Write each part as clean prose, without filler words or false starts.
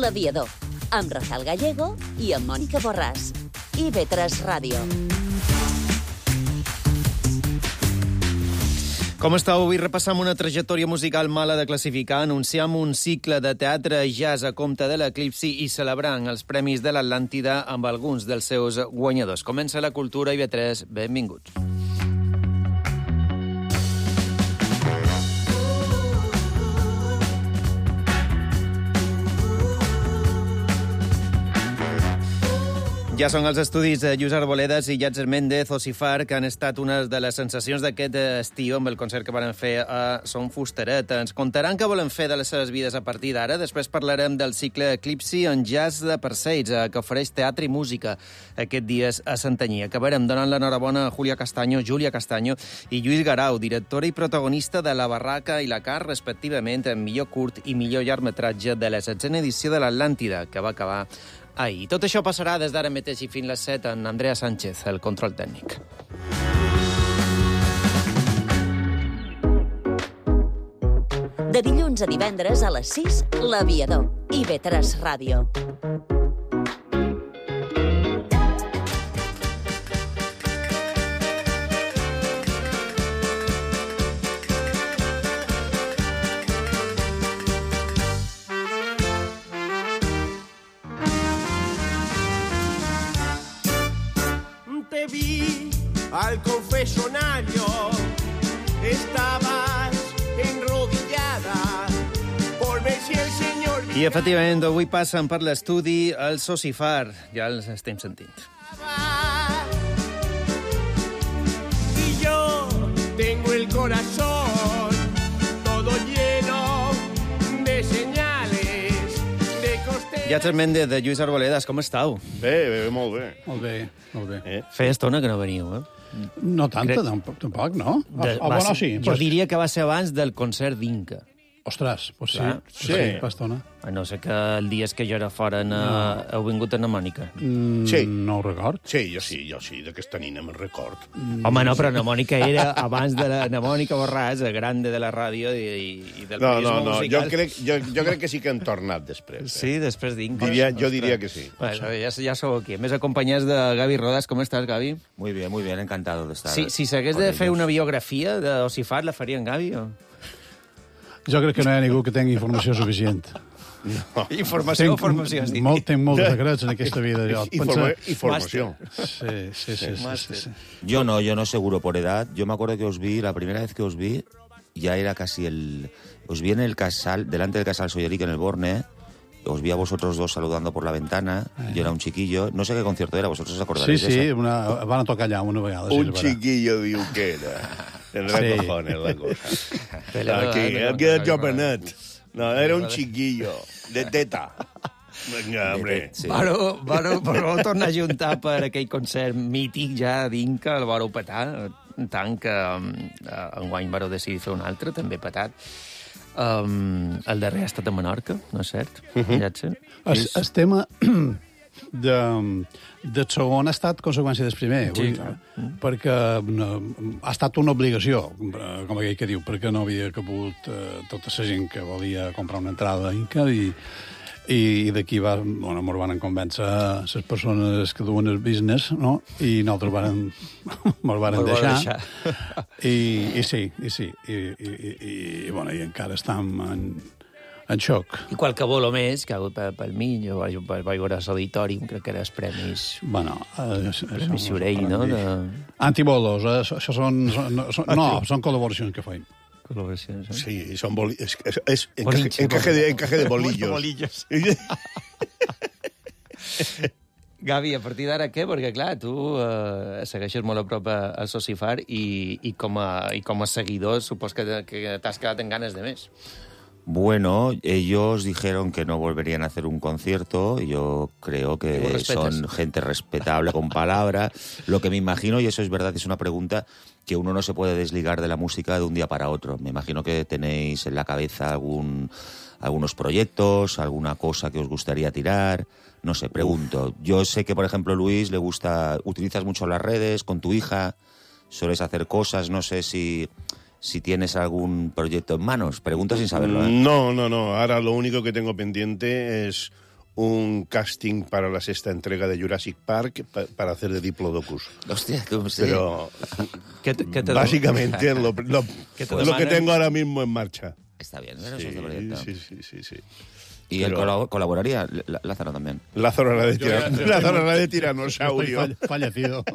L'Aviador, amb Rafael Gallego i amb Mònica Borràs. IB3 Ràdio. Com estàu? Avui repassam una trajectòria musical mala de classificar, anunciam un cicle de teatre jazz a compte de l'Eclipsi i celebrant els Premis de l'Atlàntida amb alguns dels seus guanyadors. Comença la cultura IB3. Benvinguts. Ja són els estudis de Lluís Arboledas i Llàtzer Méndez, Ocifar, que han estat una de les sensacions d'aquest estiu amb el concert que van fer a Son Fusteret. Ens contaran què volen fer de les seves vides a partir d'ara. Després parlarem del cicle Eclipsi en jazz de Perseids, que ofereix teatre i música aquests dies a Santanyí. Acabarem donant l'enhorabona a Júlia Castaño i Lluís Garau, directora i protagonista de La Barraca i la Car, respectivament, en millor curt i millor llargmetratge de la 16a edició de l'Atlàntida, que va acabar ahir. Tot això passarà des d'ara mateix i fins les 7 amb Andrea Sánchez, el control tècnic. De dilluns a divendres a les 6, L'Aviador. IB3 Ràdio. Te vi al confesionario, estabas enrodillada por ver si el Señor... I, efectivament, avui passen per l'estudi el Ocifar. Ja els estem sentint. Y yo tengo el corazón todo lleno de señales, de costeras... Llàtzer Méndez, de Lluís Arboledas, com estàu? Bé, molt bé. Molt bé. Feia estona que no veniu, No tanta, tampoc, no? Bueno, sí. Jo diria que va ser abans del concert d'Inca. Ostres, pues Clar. sí, fa estona. A no ser que el dia que jo era fora heu vingut a Mònica. Sí. No ho record. Sí, jo sí, d'aquesta nina me'n record. Home, no, però Mònica era abans de la Mònica Borràs, grande de la ràdio i del periodisme musical. Jo crec que sí que han tornat després. Sí, després d'Inca. Jo diria que sí. Bueno, ja sou aquí. Més acompanyats de Gavi Rodas. Com estàs, Gavi? Muy bien, encantado de estar. Si s'hagués de fer una biografia d'Ocifar, la faria en Gavi o...? Jo crec que no hi ha ningú que tingui informació suficient. No. Informació o formació? Tinc molts secrets en aquesta vida. I formació. Sí. Yo no seguro por edad. Yo me acuerdo que os vi, la primera vez que os vi, ya era casi os vi en el casal, delante del casal Solleric en el Borne. Os vi a vosotros dos saludando por la ventana. Yo era un chiquillo. No sé qué concierto era, vosotros os acordaréis de eso. Sí, van a tocar allà una vegada. Un chiquillo diu que era. Tendrá cojones la cosa. Aquí el jovenet. No, era un chiquillo de teta. Vinga, hombre. Sí. Vareu tornar a juntar per aquell concert mític ja d'Inca, el vareu petar, tant que enguany vareu decidir fer un altre, també petat. El darrer ha estat a Menorca, no és cert? Llàtzer? El tema del segon ha estat conseqüència del primer. Sí, clar. Perquè ha estat una obligació, com aquell que diu, perquè no havia cabut tota la gent que volia comprar una entrada a Inca i d'aquí ens van convèncer les persones que duen el business, no? I nosaltres ens van deixar. I sí. I encara estem en xoc. I qualque bolo més, que ha hagut pel mig, jo vaig veure l'auditorium, crec que era els premis... Bueno, Premis Sorell, no? Antibolos, això són col·laboracions que feim. Col·laboracions, eh? Sí, són encaje de bolillos. Gavi, a partir d'ara què? Perquè, clar, tu segueixes molt a prop al Ocifar i com a seguidor supos que t'has quedat en ganes de més. Bueno, ellos dijeron que no volverían a hacer un concierto. Yo creo que son gente respetable con palabra. Lo que me imagino, y eso es verdad, es una pregunta que uno no se puede desligar de la música de un día para otro. Me imagino que tenéis en la cabeza algunos proyectos, alguna cosa que os gustaría tirar. No sé, pregunto. Yo sé que, por ejemplo, Luis, utilizas mucho las redes con tu hija, sueles hacer cosas, no sé si tienes algún proyecto en manos. Pregunto sin saberlo, ¿eh? No. Ahora lo único que tengo pendiente es un casting para la sexta entrega de Jurassic Park para hacer de Diplodocus. Hostia, ¿cómo sé? Pero básicamente lo que tengo ahora mismo en marcha. Está bien, ¿no? Eso es de proyecto. Sí. Y él colaboraría, Lázaro también. Lázaro era de tiranosaurio. Fallecido.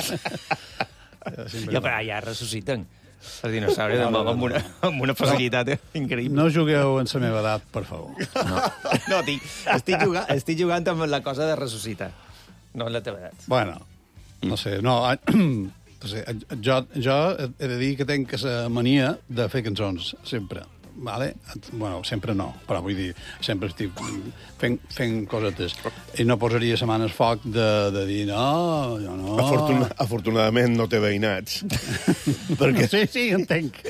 Ja, però ja ressusciten els dinosaures amb una facilitat increïble. No jugueu en la meva edat, per favor. No, estic jugant amb la cosa de ressuscitar, no en la teva edat. Bueno, no sé, no... No sé, jo he de dir que tenc la mania de fer cançons, sempre. Vale? Bueno, sempre no, però vull dir, sempre estic fent cosetes. I no posaria la mà al foc de dir, no, jo no... Afortunadament no té veïnats. Perquè... Sí, entenc.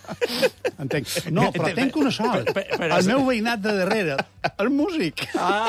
No, però tenc una sort. El meu veïnat de darrere, el músic.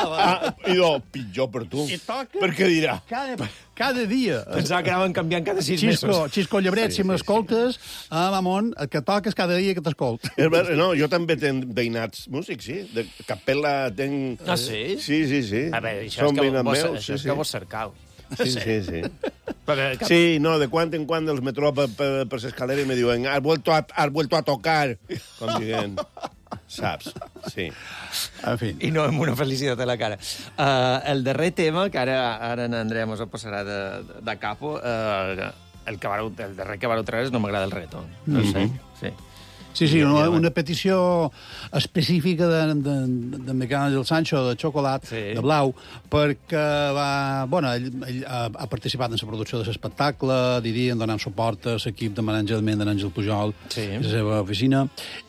I pitjor per tu. I toca... Perquè dirà... Cada dia. Pensava que anaven canviant cada 6 mesos. Xisco Llebret, si m'escoltes, Mamon, el que toques cada dia que t'escolt. No, jo també tenc veïnats músics, sí. De Capella tenc... Ah, sí? Sí. A veure, això és que vos cercau. Sí. Sí, no, de quan en quan els me trobo per l'escalera i me diuen has vuelto a tocar, com dient... Saps? Sí. En fi. I no amb una felicitat a la cara. El darrer tema, que ara en Andrea mos ho passarà de capo, el darrer que vareu treure No m'agrada el reggaeton. No sé. Sí, una petició específica de Miguel Ángel Sancho, de Xocolat, de Blau, perquè ell ha participat en la producció de l'espectacle, diríem, donant suport a l'equip de manejament d'Àngel Pujol, a la seva oficina,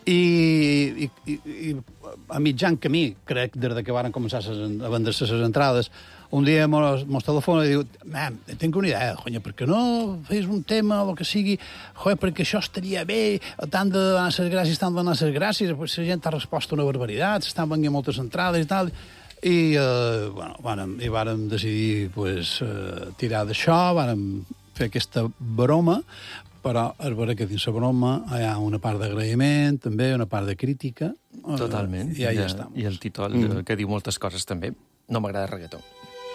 i a mitjan camí, crec, des que van començar a vendre-se les entrades, un dia mos telefona i diu, mam, tinc una idea, conya, per què no fes un tema o el que sigui, perquè això estaria bé, tant de donar les gràcies, la gent ha respost una barbaritat, s'estan venint moltes entrades i tal, i vàrem decidir tirar d'això, vàrem fer aquesta broma, però és vera que dins la broma hi ha una part d'agraïment, també una part de crítica. Totalment. I ahí està. I el títol, que diu moltes coses també. No m'agrada el reggaeton.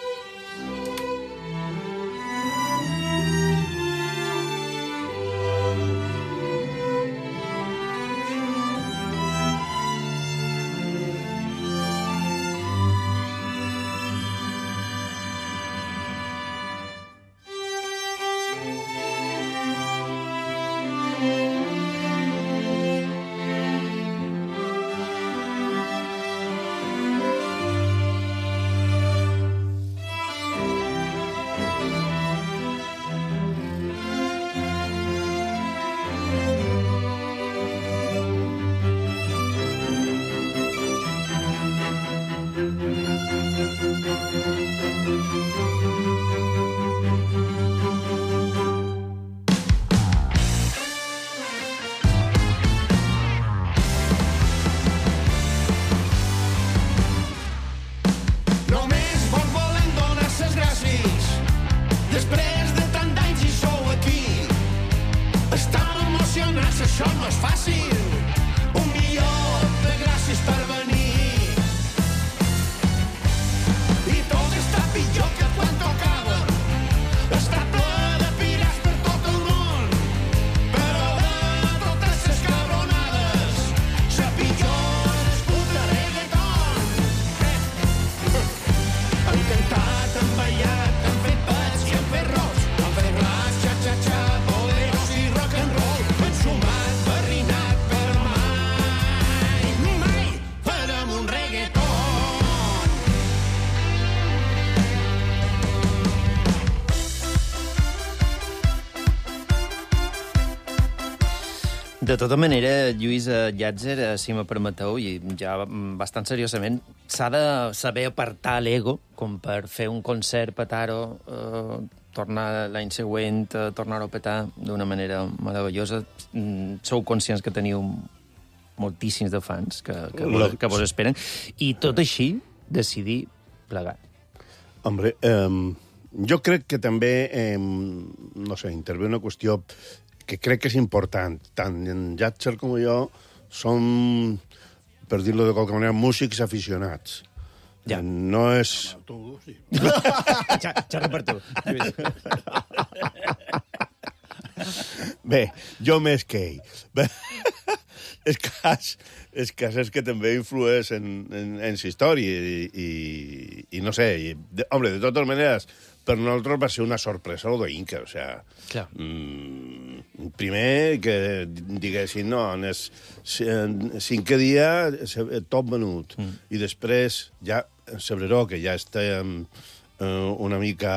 Això no és fàcil. Un milió de gràcies per venir. I tot està pitjor que quan tocava. Està ple de pirats per tot el món. Però de totes les cabronades, la pitjor és escuta reggaeton. Han cantat, han ballat, han fet pets i han fet rocs. Han fet blas, xa-xa-xa, boleros i rock and roll. Han sumat, barrinat, però mai farem un reggaeton. De tota manera, Lluís Llàtzer, si me permeteu, i ja bastant seriosament, s'ha de saber apartar l'ego com per fer un concert, petar-ho, tornar l'any següent, tornar-ho a petar d'una manera meravellosa. Sou conscients que teniu moltíssims de fans que vos esperen, i tot així decidir plegar. Hombre, jo crec que també, no sé, intervé una qüestió que crec que és important. Tant en Llàtzer com jo som, per dir-lo de qualque manera, músics aficionats. Ja. No és... Tu, sí. Xerra per tu. Bé, jo més que ell. Bé, el cas és que també influeix en la història i no sé, home, de totes maneres, per nosaltres va ser una sorpresa lo d'Inca, o sea, Clar. Primer que diguessin, no, en el cinquè dia tot venut, i després ja Cebreró, que ja estàvem una mica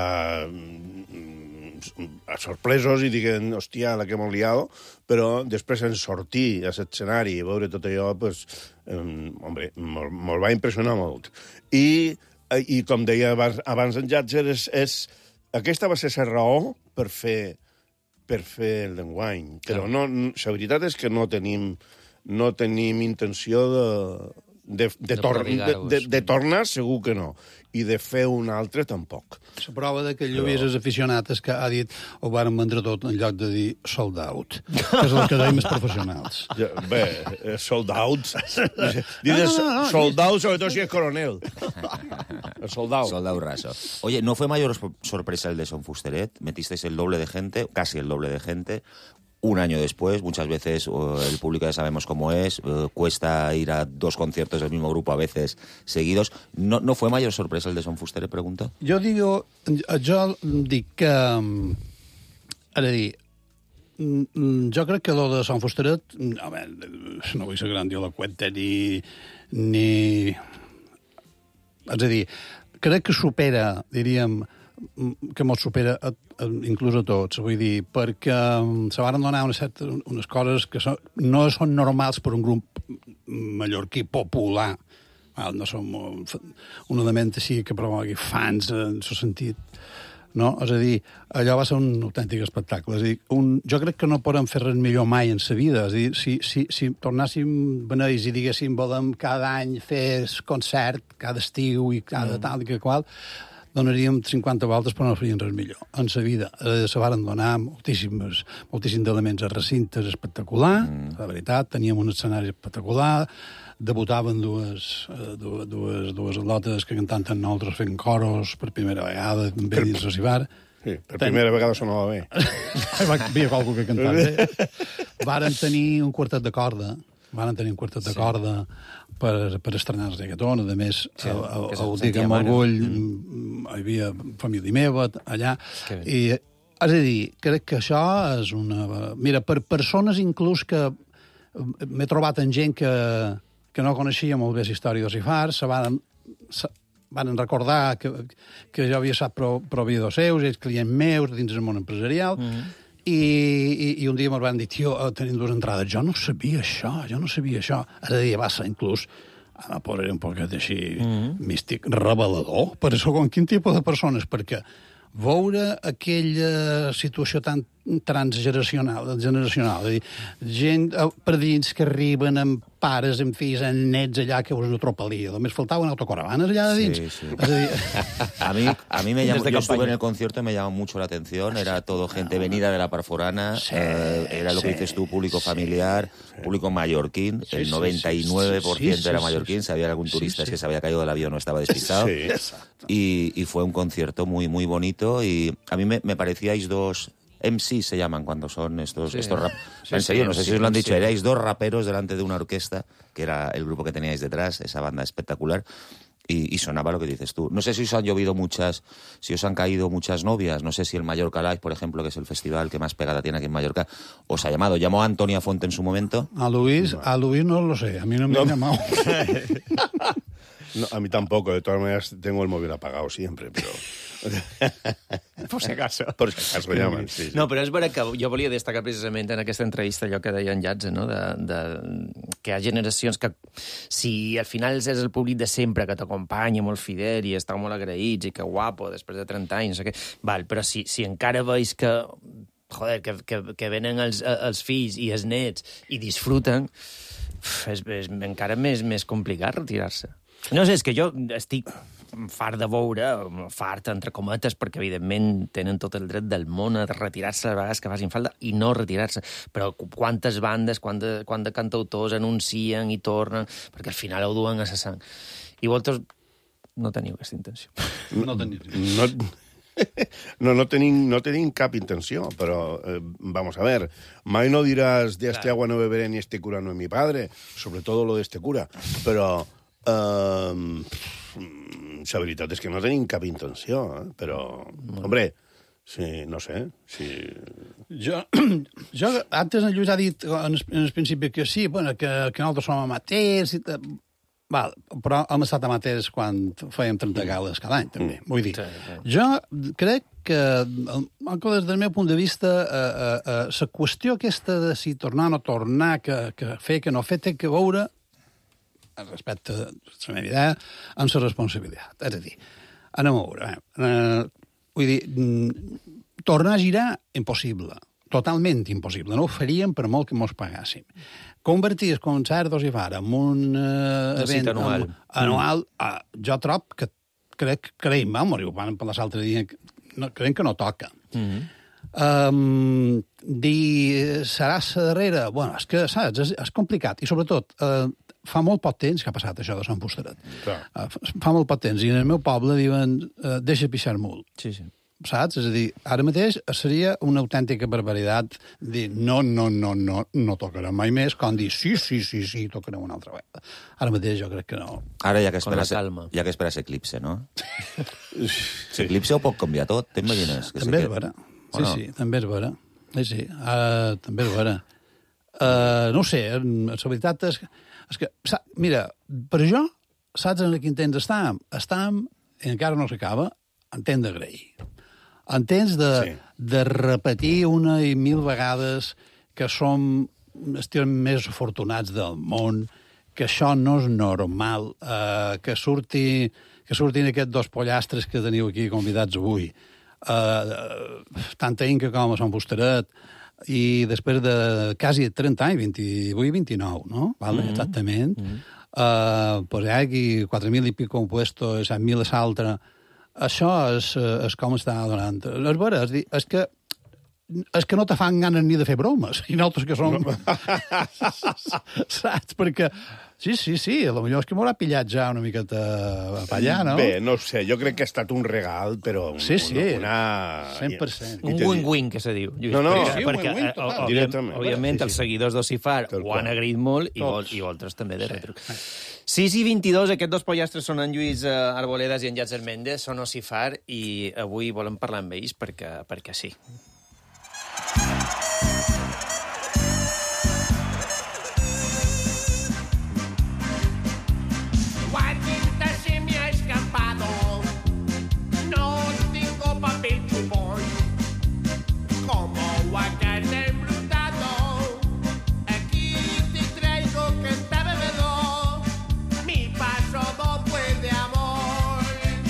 sorpresos i diguen, hòstia, la que hemos liado, però després en sortir a l'escenari i veure tot allò, pues, hombre, me'l va impressionar molt. I com deia abans en Jatzer, aquesta va ser la raó per fer el d'enguany. Però no, la veritat és que no tenim intenció de tornar, segur que no. I de fer un altre, tampoc. La prova de que Lluís és aficionat és que ha dit ho varen vendre tot en lloc de dir sold out, que és el que deim els professionals. Ja, bé, sold out. Dices sold out, sobretot si és coronel. Sold out. Soldado raso. Oye, ¿no fue mayor sorpresa el de Son Fusteret? Metisteis el doble de gente, casi el doble de gente. Un año después, muchas veces el público ya sabemos cómo es, cuesta ir a 2 conciertos del mismo grupo a veces seguidos. ¿No fue mayor sorpresa el de Son Fusteret, pregunto? Jo dic que... Ara dir, jo crec que lo de Sant Fusteret, no vull ser grandiloqüente ni... És a dir, crec que supera, diríem, que mos supera inclús a tots, vull dir, perquè se van donar unes coses que no són normals per un grup mallorquí popular. No som una de ment així que promogui fans en el sentit, no? És a dir, allò va ser un autèntic espectacle. És a dir, jo crec que no podem fer res millor mai en sa vida. És a dir, si tornàssim beneix i diguéssim volem cada any fer concert, cada estiu i cada tal i que qual, donaríem 50 voltes però no faríem res millor. En sa vida se varen donar moltíssims elements a recintes espectacular, la veritat, teníem un escenari espectacular, debutaven dues atletes que cantanten nosaltres fent coros per primera vegada, ben dins el Cibar. Sí, per primera vegada sonava bé. Havia qualcú que cantava bé. Varen tenir un quartet de corda, per estrenar el reggaeton. A més, ho dic amb orgull, hi havia família meva allà. I, és a dir, crec que això és una... Mira, per persones inclús que m'he trobat en gent que no coneixia molt bé la història dels Ifars, van recordar que jo havia estat proveïdor seus, ells clients meus dins del món empresarial, i un dia me'l van dir, tio, tenim 2 entrades. Jo no sabia això. És a dir, va ser inclús, ara posaré un poquet així místic, revelador, per això com quin tipus de persones, perquè veure aquella situació tan transgeneracional, és a dir, gent per dins que arriben amb pares, amb fills, amb nets allà, que us atropelia. Només faltaven autocaravanes allà de dins. Sí. És a dir... A mí me llamó, yo estuve en el concierto y me llamó mucho la atención, era todo gente venida de la Parforana, era lo que dices tú, público familiar, público mallorquín, el 99% era mallorquín, si había algún turista que se había caído del avión o estaba despistado, y fue un concierto muy, muy bonito, y a mí me parecíais 2... MC se llaman cuando son estos rap. En serio, no sé si os lo han dicho, erais 2 raperos delante de una orquesta, que era el grupo que teníais detrás, esa banda espectacular, y sonaba lo que dices tú. No sé si os han llovido si os han caído muchas novias, no sé si el Mallorca Live, por ejemplo, que es el festival que más pegada tiene aquí en Mallorca, os ha llamado. ¿Llamó a Antonia Fonte en su momento? A Luis no lo sé, a mí no me han llamado. No, a mí tampoco, de todas maneras tengo el móvil apagado siempre, pero... Por si acaso. Per si acaso llamen, sí. No, però és vera que jo volia destacar precisament en aquesta entrevista allò que deia en Jatze, no? Que hi ha generacions que, si al final és el públic de sempre que t'acompanya molt fidel i està molt agraïts i que guapo, després de 30 anys, no sé què, val, però si encara veus que joder, que venen els fills i els nets i disfruten, és encara més complicat retirar-se. No sé, és que jo estic fart de veure, fart entre cometes, perquè evidentment tenen tot el dret del món a retirar-se a vegades que facin falta i no retirar-se, però quantes bandes, quant de cantautors anuncien i tornen, perquè al final ho duen a sa sang. I vosaltres no teniu aquesta intenció. No tenia. No tenim cap intenció, pero vamos a ver, mai no dirás de este agua no beberé ni este cura no es mi padre, sobre todo lo de este cura, però la veritat és que no tenim cap intenció, però, hombre, sí, no sé, sí... Jo antes en Lluís ha dit en el principi que sí, bueno, que nosaltres som amateurs i val, però hem estat amateurs quan fèiem 30 gales cada any, també. Vull dir, jo crec que, des del meu punt de vista, la qüestió aquesta de si tornar o no tornar, que fer, que no fer, té que veure, respecte a la meva idea, amb la responsabilitat. És a dir, anem a veure. Vull dir, tornar a girar, impossible. Totalment impossible. No ho faríem per molt que mos pagàssim. Convertir el concert d'Ocifar en un event anual, jo trob que creiem, ho van parlar l'altre dia, creiem que no toca. Dir, serà la darrera? Bueno, és que, saps, és complicat. I sobretot, fa molt poc temps que ha passat això de Sant Fusteret. Fa molt poc temps. I en el meu poble diuen, deixa pixar mul. Sí, sí. Saps? És a dir, ara mateix seria una autèntica barbaritat dir no tocarem mai més, com dir sí, tocarem una altra vegada. Ara mateix jo crec que no. Ara ja que esperes eclipse, no? L'eclipse ho pot canviar tot, t'imagines? També és vera. Sí, també és vera. Sí, també és vera. No ho sé, la veritat és que, mira, per jo, saps en quin temps estàvem? Estàvem, i encara no s'acaba, en temps d'agrair. En temps de repetir una i mil vegades que som els més afortunats del món, que això no és normal, que surtin aquests dos pollastres que teniu aquí convidats avui, tant a Inca com a Sant Fusteret, i després de quasi 30 anys, 28 i 29, no? Vale? Exactament. Pues hi ha aquí 4.000 i pico puesto, 7.000 a l'altre. Això és com està donant. És vera, és que no te fan ganes ni de fer bromes, i nosaltres que som... Saps? Perquè, sí, potser és que m'haurà pillat ja una miqueta per allà, no? Bé, no sé, jo crec que ha estat un regal, però... Sí, 100%. Un win-win, que se diu. No. Perquè, òbviament, els seguidors d'Ocifar ho han agraït molt, i vosaltres també de retro. 6 i 22, aquests dos pollastres són en Lluís Arboledas i en Llàtzer Méndez, són Ocifar, i avui volem parlar amb ells perquè sí. Se me ha escapado, no tengo papel chupón, como aguacate embrutado, aquí te traigo canta bebedor, mi paso doble de amor.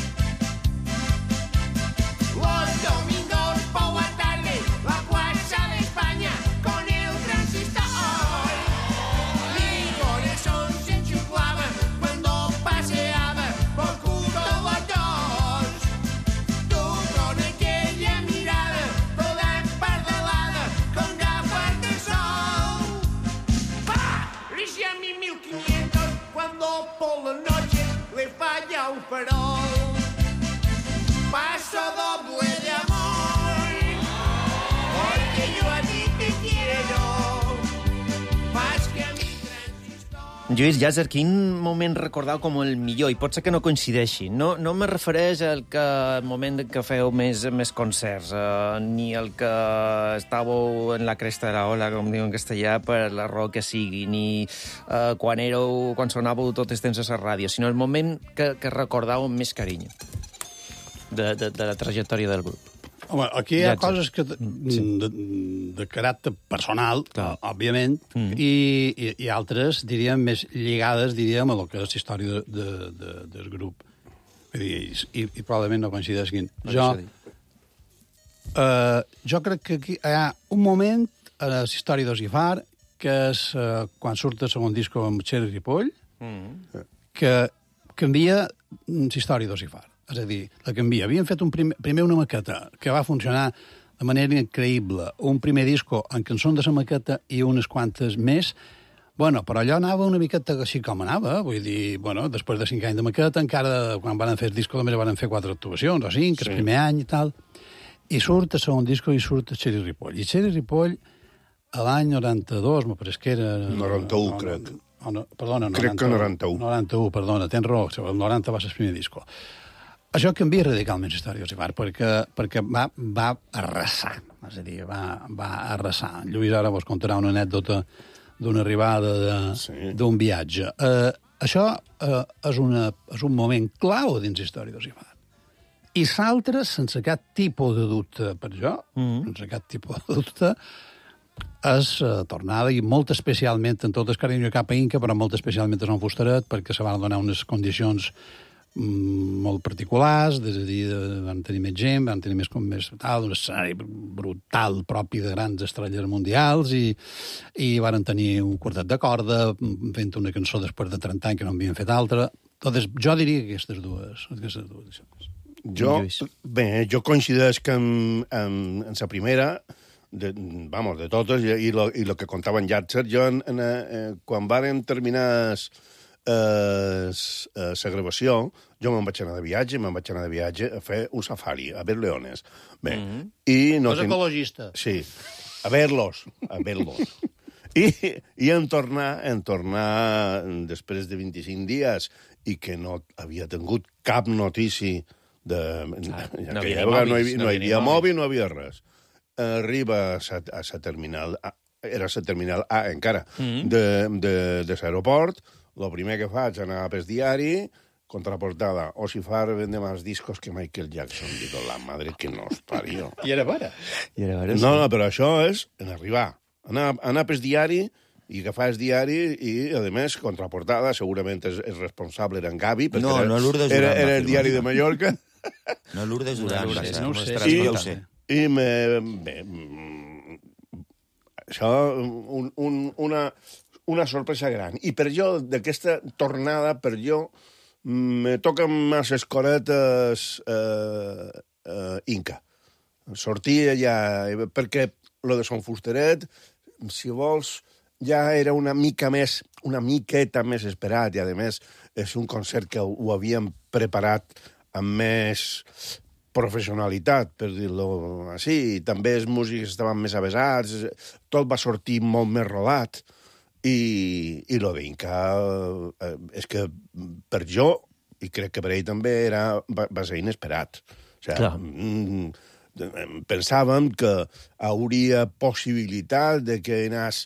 Los domingos por la tarde, la Plaza de España con el transistor, mi corazón se enchuflaba cuando paseaba por junto a los dos. Tú con aquella mirada toda empardalada con gafas de sol. Parecía mi 1500 cuando por la noche le falla un farol. Paso doble de amor, porque yo a ti te quiero más que a mi transistor. Lluís, Llàtzer, quin moment recordau com el millor? I pot ser que no coincideixi. No me refereix al moment en què feu més concerts, ni al que estàveu en la cresta de la ola, com diuen en castellà, per la raó que sigui, ni quan sonàveu tot el temps a la ràdio, sinó el moment que recordau amb més carinyo de la trajectòria del grup. Home, aquí hi ha coses que de caràcter personal, òbviament, i altres, diríem, més lligades, diríem, a lo que és la història del grup. I probablement no coincideixin. Jo crec que aquí hi ha un moment a la història d'Ocifar, que és quan surt el segon disco amb Txell i Ripoll, que canvia la història d'Ocifar. És a dir, la canvia. Havien fet primer una maqueta que va funcionar de manera increïble. Un primer disco amb cançons de la maqueta i unes quantes més Bueno, però allò anava una miqueta així com anava, vull dir, bueno, després de 5 anys de maqueta, encara, quan van fer el disco, només van fer 4 actuacions, o 5, el primer any i tal, i surt el segon disco i surt el Txeri Ripoll. I Txeri Ripoll, a l'any 92, me pareix que era... 91, crec. Perdona, 91. Crec que 91. 91, perdona, tens raó, el 90 va ser el primer disco. Això canvia radicalment la història d'Osivar, perquè va arrasar, és a dir, va arrasar. Lluís ara vos contarà una anècdota d'una arribada d'un viatge. Això és un moment clau dins la història d'Osivar. I l'altre, sense cap tipus de dubte per jo, sense cap tipus de dubte, és tornada, i molt especialment, en tot el carinyo cap a Inca, però molt especialment a Sant Fusteret, perquè se van donar unes condicions molt particulars, és a dir, van tenir més gent, van tenir més tal, un escenari brutal propi de grans estrelles mundials, i van tenir un quartet de corda, fent una cançó després de 30 anys que no havien fet altra. Entonces, jo diria que aquestes dues. Jo coincideix que en la primera, de totes, i lo que contaven Llàtzer, jo, quan varen terminar la gravació, jo me'n vaig anar de viatge a fer un safari, a ver leones. Bé, i no... És ecologista. Sí, a verlos. I en tornar, després de 25 dies, i que no havia tingut cap notícia no hi havia mòbil, no havia res. Arriba a la terminal, era la terminal A encara, de l'aeroport. Lo primer que faig, anar pel diari, contraportada, Osifar vende más discos que Michael Jackson. Digo, la madre que nos parió. I era vera. No, però això és en arribar. Anar pel diari i agafar el diari i, a més, contraportada, segurament el responsable era en Gavi, perquè era el diari de Mallorca. No, Lourdes Duran. No ho sé. I bé, això, una sorpresa gran. I per jo, d'aquesta tornada, me toquen massa escoretes Inca. Sortir allà, perquè lo de Sant Fusteret, si vols, ja era una miqueta més esperat, i a més és un concert que ho havíem preparat amb més professionalitat, per dir-lo així, i també els músics estaven més avesats, tot va sortir molt més rodat, i lo d'Inca és que per jo, i crec que per ell també, va ser inesperat. O sigui, pensàvem que hauria possibilitat de que anés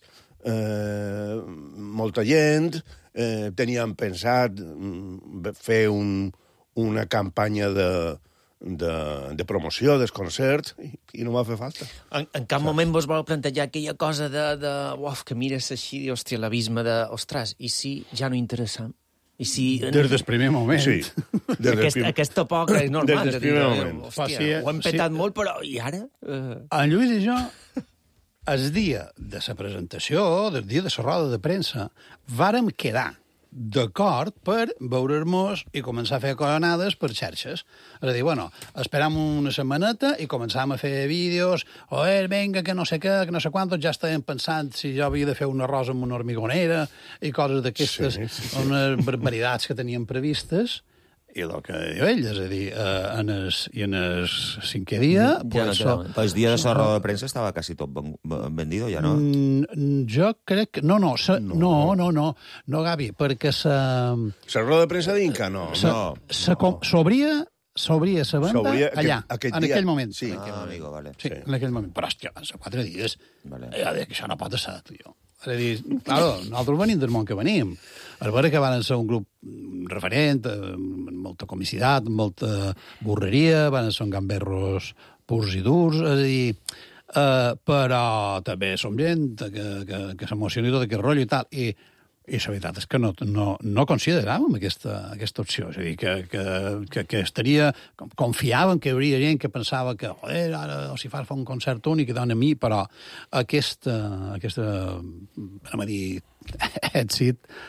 molta gent, teníem pensat fer una campanya de promoció del concert, i no va fer falta. En cap moment vos vol plantejar aquella cosa que mires així, i, hòstia, l'abisme de... Ostres, i si ja no interessa? I si... Des del primer moment. Sí. Aquesta poca és normal. Des del primer moment. Hòstia, ho hem petat molt, però i ara? En Lluís i jo, el dia de la presentació, el dia de la roda de premsa, vàrem quedar d'acord per veure-nos i començar a fer coronades per xarxes. És a dir, bueno, esperam una setmaneta i començàvem a fer vídeos, venga, que no sé què, que no sé quantos, ja estàvem pensant si jo havia de fer un arròs amb una hormigonera i coses d'aquestes, unes barbaritats que teníem previstes. I el que diu ell, és a dir, en el cinquè dia... El dia de la roda de premsa estava quasi tot vendido, ja no? Jo crec que... No, Gavi, perquè La roda de premsa d'Inca, no. S'obria la venda allà, en aquell moment. Sí, amigo, vale. Sí, en aquell moment. Però, hòstia, fa 4 dies. Que això no pot ser, tio. És a dir, claro, nosaltres venim del món que venim. A veure que van ser un grup referent, amb molta comicitat, amb molta burreria, van ser gamberros purs i durs, és a dir, però també som gent que s'emociona i tot aquest rotllo i tal, i la veritat és que no consideràvem aquesta opció. És a dir, que estaria... Confiàvem que hi hauria gent que pensava que, ara Osifar fa un concert únic i dona a mi, però aquesta anem a dir, èxit,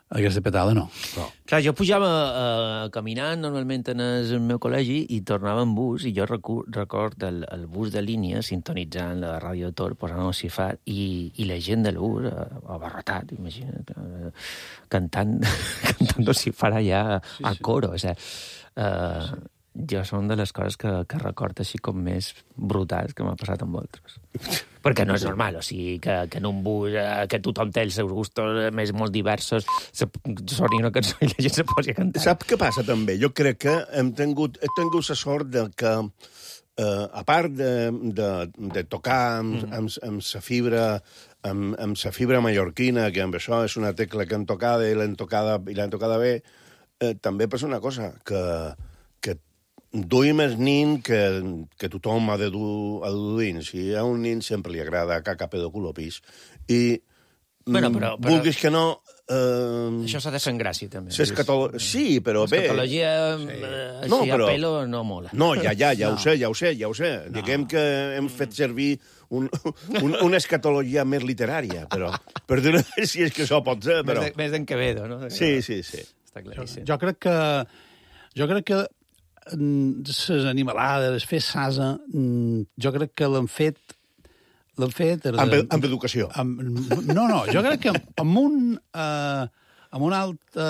Aquesta petada no. Però... Clar, jo pujava caminant normalment en el meu col·legi i tornava en bus, i jo record el bus de línia sintonitzant la ràdio Tor, posant Ocifar, i la gent del bus, abarrotat, imagina't, cantant Ocifar allà a coro. O sigui, jo són de les coses que recordo així com més brutals que m'ha passat amb vosaltres. Perquè no és normal, o sigui, que en un bus que tothom té els seus gustos més molt diversos, soni una cançó i la gent se posi a cantar. Saps què passa també? Jo crec que he tingut la sort de que, a part de tocar amb sa fibra mallorquina, que amb això és una tecla que han tocada i l'han tocada bé, també passa una cosa, que duim el nin que tothom ha de dur dins. Si a un nin sempre li agrada caca, pedo, culo, pis. I però vulguis que no... això s'ha de fer en gràcia, també. Sí, però bé... L'escatologia així a pelo no mola. No, ja ho sé. Diguem que hem fet servir una escatologia més literària, però perdona si és que això pot ser, però... Més d'en Quevedo, no? Sí. Està claríssim. Jo crec que les animalades, les fer sasa, jo crec que l'han fet... Amb educació. No, jo crec que amb un alt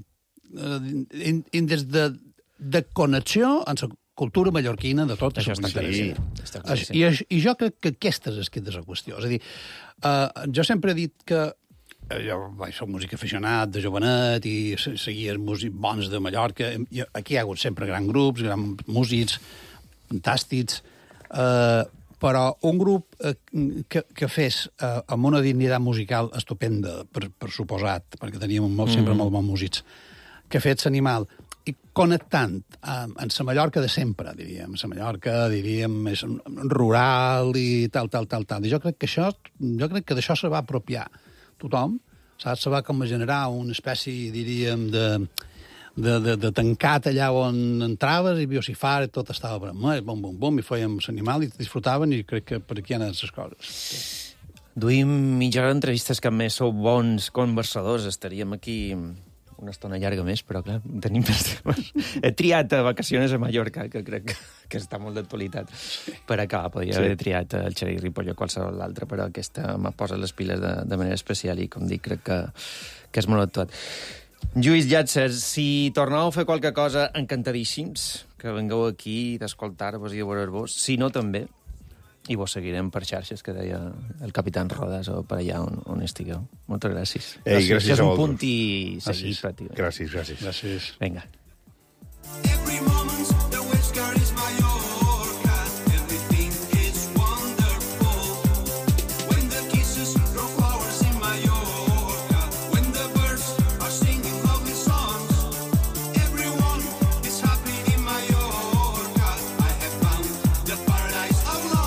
índex de connexió amb la cultura mallorquina de tot. Això està claríssim. I jo crec que aquesta és la qüestió. És a dir, jo sempre he dit que jo soc músic aficionat de jovenet i seguia els músics bons de Mallorca. Aquí hi ha hagut sempre grans grups, grans músics, fantàstics, però un grup que fes amb una dignitat musical estupenda, per suposat, perquè teníem sempre molt bons músics, que fes Animal, i connectant amb la Mallorca de sempre, diríem. La Mallorca, diríem, més rural i tal. I jo crec que d'això se va apropiar tothom, saps? Se va com a generar una espècie, diríem, de tancat allà on entraves i Ocifar, tot estava per més, bum, i fèiem l'animal i disfrutaven, i crec que per aquí han anat les coses. Duim mitja hora d'entrevistes que a més sou bons conversadors, estaríem aquí una estona llarga més, però clar, tenim més temes. He triat vacacions a Mallorca, que crec que està molt d'actualitat. Per acabar, podria haver triat el Xeri Ripoll o qualsevol l'altre, però aquesta m'ha posat les piles de manera especial i, com dic, crec que és molt actuat. Lluís Llàtzer, si torneu a fer qualque cosa, encantadíssims que vengueu aquí d'escoltar-vos i de veure-vos. Si no, també. I vos seguirem per xarxes, que deia el capitán Rodas, o per allà on estigueu. Moltes gràcies. Gràcies és a un vosaltres. punt i seguir, pràcticament. Gràcies. Vinga. Every moment the whisker is Mallorca. Everything is wonderful. When the kisses grow flowers in Mallorca. When the birds are singing lovely songs. Everyone is happy in Mallorca. I have found the paradise of love.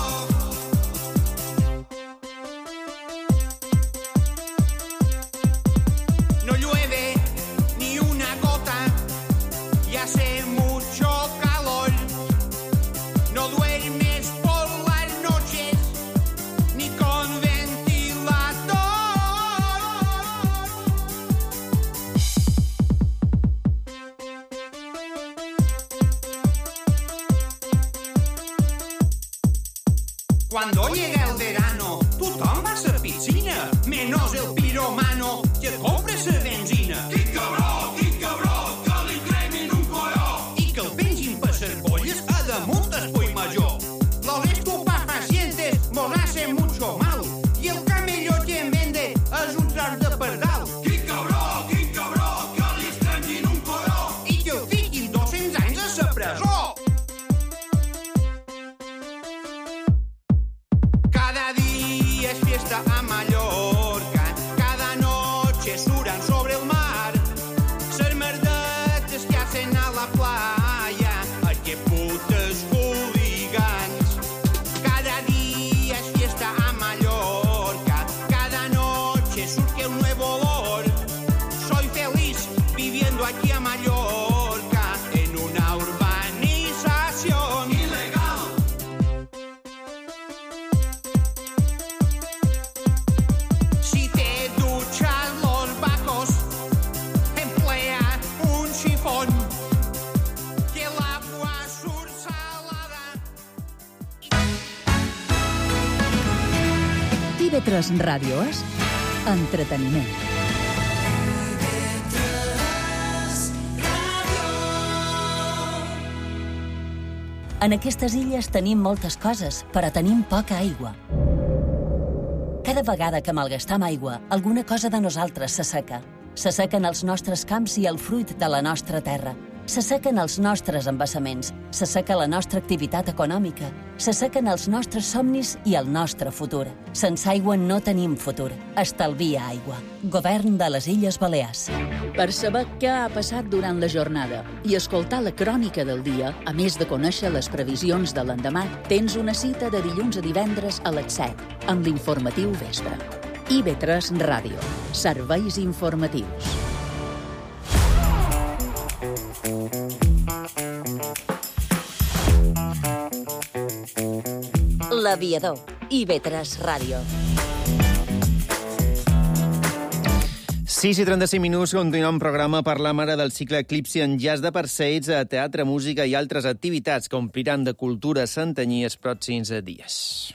No llueve ni una gota. Y hace mucho calor. No duermes por las noches ni con ventilador. Cuando llega el verano, tothom va a la piscina, menos el piromano que compra la benzina. Quin cabró, que li cremin un colló. I que el pengin per les bolles a damunt del full major. Los estupefacientes mos hacen mucho mal y el camello que en vende es un tros de pardal. Quin cabró, que li estrenyin un colló. I que el fiquin 200 anys a la presó. Cada día es fiesta a Mallorca, cada noche suran sobre el mar. Ser merdetes que hacen a la playa, ay que putes hooligans. Cada día es fiesta a Mallorca, cada noche surge un nuevo olor. Soy feliz viviendo aquí a Mallorca, en una urbanización ilegal. Si te duchas los bacos IB3 Ràdio és entreteniment. En aquestes illes tenim moltes coses, però tenim poca aigua. Cada vegada que malgastam aigua, alguna cosa de nosaltres s'asseca. S'assequen els nostres camps i el fruit de la nostra terra. S'assequen els nostres embassaments, s'asseca la nostra activitat econòmica, s'assequen els nostres somnis i el nostre futur. Sense aigua no tenim futur. Estalvia aigua. Govern de les Illes Balears. Per saber què ha passat durant la jornada i escoltar la crònica del dia, a més de conèixer les previsions de l'endemà, tens una cita de dilluns a divendres a les 7, amb l'informatiu vespre. IB3 Ràdio. Serveis informatius. L'Aviador. IB3 Ràdio. 6:35 minuts, continuem un programa parlant ara del cicle Eclipsi en jazz de Parcells, teatre, música i altres activitats que ompliran de cultura santanyí els pròxims dies.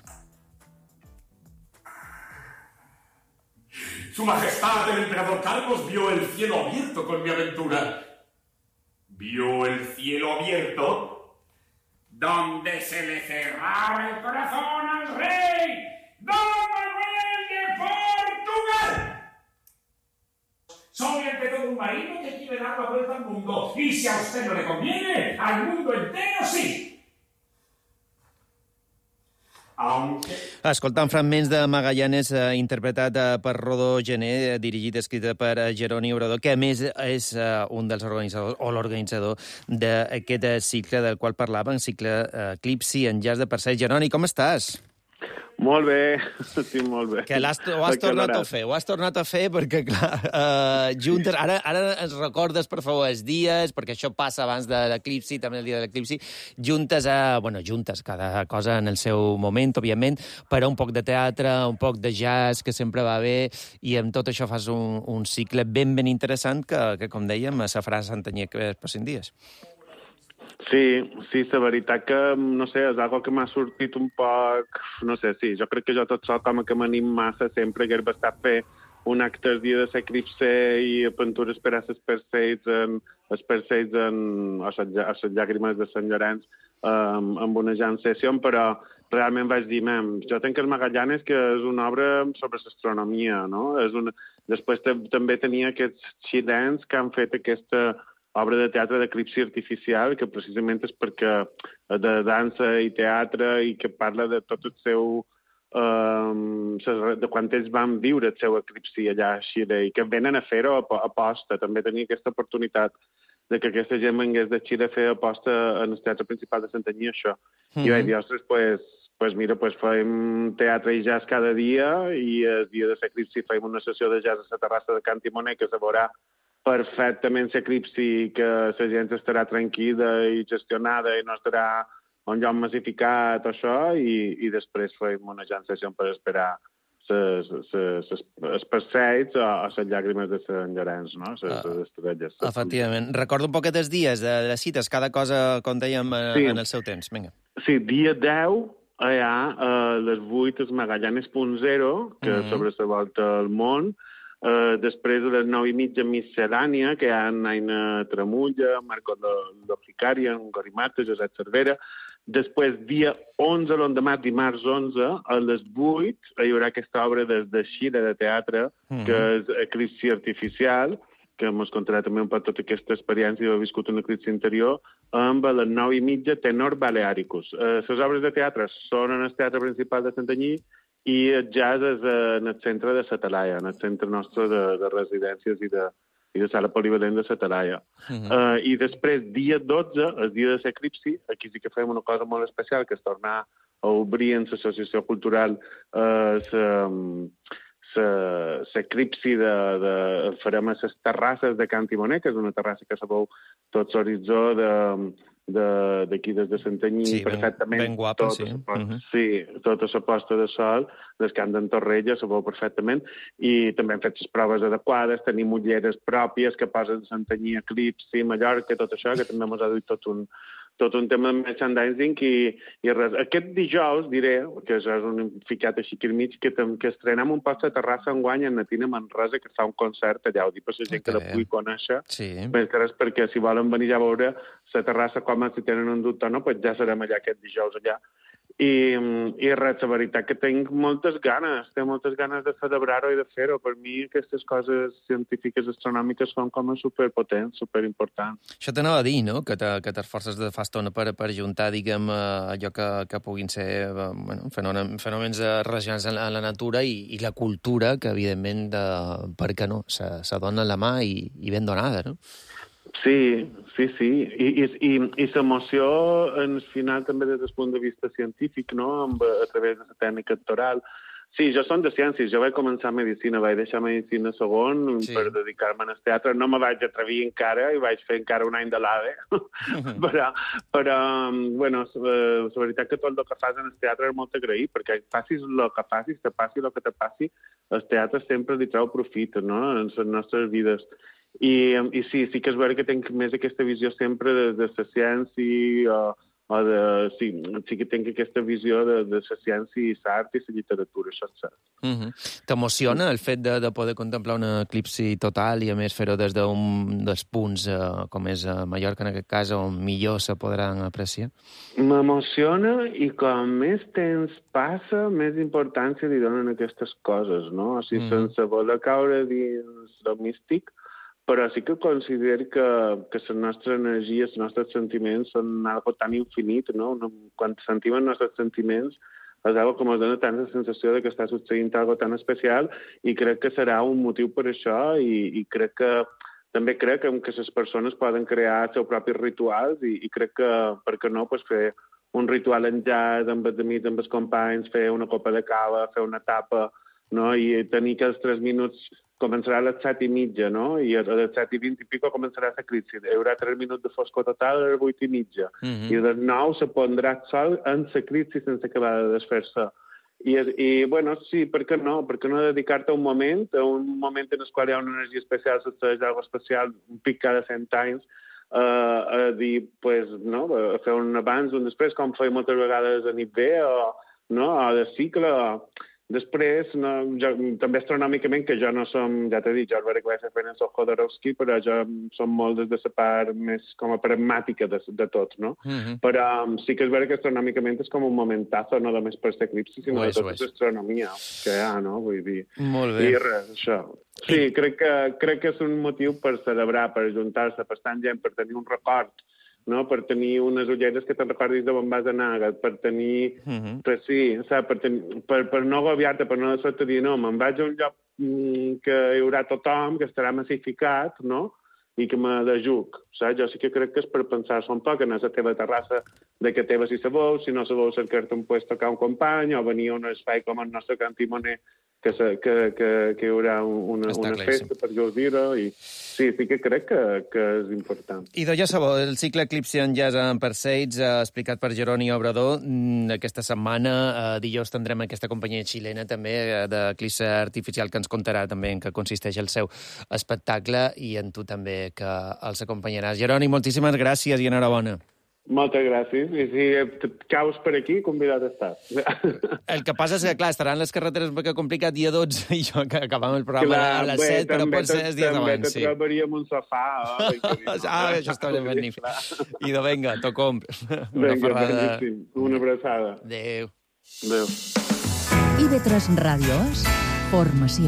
Su Majestad el Emperador Carlos vio el cielo abierto con mi aventura. ¿Vio el cielo abierto? Donde se le cerraba el corazón al rey Don Manuel de Portugal. Soy ante todo un marino que quiere dar la vuelta al mundo. Y si a usted no le conviene, al mundo entero sí. Escoltant fragments de Magallanes interpretat per Rodó Gené, dirigit i escrit per Jeroni Obrador, que a més és un dels organitzadors o l'organitzador d'aquest cicle del qual parlàvem, cicle Eclipsi en jazz de Parcells. Jeroni, com estàs? Molt bé, sí, molt bé. Que ho has tornat a fer perquè, clar, juntes... Ara ens recordes, per favor, els dies, perquè això passa abans de l'eclipsi, també el dia de l'eclipsi, juntes, cada cosa en el seu moment, òbviament, però un poc de teatre, un poc de jazz, que sempre va bé, i amb tot això fas un cicle ben interessant que com dèiem, se farà a Santanyí els pròxims dies. Sí, la veritat que, no sé, és algo que m'ha sortit un poc... No sé, sí, jo crec que jo tot sol com que m'anim massa sempre que he estat fer un acte el dia de l'eclipsi i pintures per a les Parcells en les llàgrimes de Sant Llorenç amb una gran sessió, però realment vaig dir, jo tenc el Magallanes, que és una obra sobre l'astronomia, no? Després també tenia aquests xilens que han fet aquesta obra de teatre d'eclipsi artificial, que precisament és perquè de dansa i teatre i que parla de tot el seu... de quan ells van viure el seu eclipsi allà a Xile i que venen a fer-ho a posta. També tenia aquesta oportunitat de que aquesta gent vengués de Xile a fer a posta en el teatre principal de Santanyí, això. I vaig dir, ostres, pues fem teatre i jazz cada dia i el dia de l'eclipsi fem una sessió de jazz a la terrassa de Can Timoner que se veurà perfectament l'eclipsi, que la gent estarà tranquil·la i gestionada i no estarà un lloc massificat o això, i després fem una gran sessió per esperar els Parcells o les llàgrimes de Sant Llorenç, no? Les estrelles. Efectivament. Recordo un poquet els dies de les cites, cada cosa, com dèiem, en el seu temps. Vinga. Sí, dia 10, allà a les 8 és Magallanes.0, que sobre la volta al món. Després, a les 9:30, Miscel·lània, que hi ha Aina Tramulla, Marco Lofricari, Gorimato, Josep Cervera. Després, dia 11, l'endemà, dimarts 11, a les 8, hi haurà aquesta obra de Xile de teatre, que és Eclipsi Artificial, que ens contarà també un poc tota aquesta experiència d'haver viscut un eclipsi interior, amb a les 9:30, Tenor Balearicus. Les obres de teatre són en el Teatre Principal de Santanyí, i el jazz és en el centre de la Talaia, en el centre nostre de residències i de sala polivalent de la Talaia. I després, dia 12, el dia de l'eclipsi, aquí sí que fem una cosa molt especial, que és tornar a obrir en l'associació cultural l'eclipsi farem a les terrasses de Can Timoner, que és una terrassa que sabeu tot l'horitzó d'aquí des de Santanyí, sí, perfectament. Ben guapa, sí. Sí, tota la posta de sol, des Camp d'en Torrella, sabeu perfectament, i també hem fet les proves adequades, tenim ulleres pròpies que posen Santanyí, Eclipsi, Mallorca, tot això, que també ens ha dut tot un tot un tema de merchandising i res. Aquest dijous, diré, que és un ficat així aquí al mig, que estrenem un poc a Terrassa enguany en Natina Manresa, que fa un concert allà, ho dic per la gent que la pugui conèixer, més que res perquè si volen venir ja a veure la Terrassa com si tenen un dubte o no, doncs ja serem allà aquest dijous allà. I res, la veritat que tinc moltes ganes de celebrar-ho i de fer-ho. Per mi aquestes coses científiques astronòmiques són com a superpotents, superimportants. Això t'anava a dir, no?, que t'esforces de fa estona per juntar, diguem, allò que puguin ser fenòmens relacionats amb la natura i la cultura, que evidentment, per què no, se dona la mà i ben donada, no? Sí. I l'emoció, en final, també des del punt de vista científic, no?, a través de la tècnica actoral. Sí, jo som de ciències, jo vaig començar medicina, vaig deixar medicina segon per dedicar-me al teatre. No me vaig atrevir encara i vaig fer encara un any de l'AVE. però, bueno, la veritat que tot el que fas en el teatre és molt agraït, perquè facis el que facis, te passi el que te passi, el teatre sempre li treu profit, no?, en les nostres vides. I sí que és vera que tinc més aquesta visió sempre de la ciència sí que tinc aquesta visió de la ciència i l'art i la literatura, això és cert. T'emociona el fet de poder contemplar un eclipsi total i, a més, fer-ho des d'un dels punts, com és a Mallorca, en aquest cas, on millor se podran apreciar? M'emociona i com més temps passa, més importància li donen aquestes coses, no? O sigui, sense voler caure dins el místic, però sí que considero que les nostres energies, els nostres sentiments són algo tan infinit, no? Quan sentim els nostres sentiments és algo que ens dona tanta sensació de que està succeint algo tan especial i crec que serà un motiu per això i també crec que les persones poden crear els seus propis rituals i crec que, per què no, fer un ritual en jazz amb els amics, amb els companys, fer una copa de cava, fer una tapa, no? I tenir que els 3 minuts començarà a les 7:30, no? I a les 7:20 i pico començarà l'eclipsi. Hi haurà 3 minuts de foscor total a les 8:30. I de 9 se pondrà el sol en l'eclipsi sense acabar de desfer-se. I, bueno, sí, per què no? Per què no dedicar-te a un moment en el qual hi ha una energia especial, succeeix alguna especial, un pic cada 100 anys, a dir, pues, no? A fer un abans, un després, com feia moltes vegades a nit bé, o de cicle, Després, també astronòmicament, que jo no som, ja t'he dit, jo el que vaig fer fent en Jodorowsky, però jo som molt des de la part més com a pragmàtica de tot, no? Però sí que és vera que astronòmicament és com un momentazo, no només per l'eclipsi, sinó de tota l'astronomia que hi ha, no? Vull dir... Molt bé. I res, això. Sí, crec que és un motiu per celebrar, per ajuntar-se, per estar amb gent, per tenir un record, no? Per tenir unes ulleres que te'n recordis d'on vas anar, per tenir... per no agobiar-te, per no de sobte dir, no, me'n vaig a un lloc que hi haurà tothom, que estarà massificat, no? I que me dejuc, saps? Jo sí que crec que és per pensar-se un poc en la teva terrassa de que teva si se vol, si no se vol cercar-te un puesto tocar un company, o venir a un espai com el nostre Cantimoner, que hi haurà una festa per gaudir-ho, i sí que crec que és important. I ja sabeu, el cicle Eclipsi en Jazz en Perseids, explicat per Jeroni Obrador, aquesta setmana, dijous tindrem aquesta companyia xilena també d'eclipsi artificial que ens contarà també en què consisteix el seu espectacle i en tu també que els acompanyaràs. Jeroni, moltíssimes gràcies i enhorabona. Moltes gràcies. I si caus per aquí, convidat a estar. El que passa és que, clar, estaran les carreteres que complicat dia 12 i jo que acabem el programa a les 7, però pot ser els dies abans. També te trobaríem un sofà. Això està ben magnífic. I de vinga, tocom. Vinga, magnífic. Una abraçada. Adéu. Adéu. IB3 Ràdio és formació.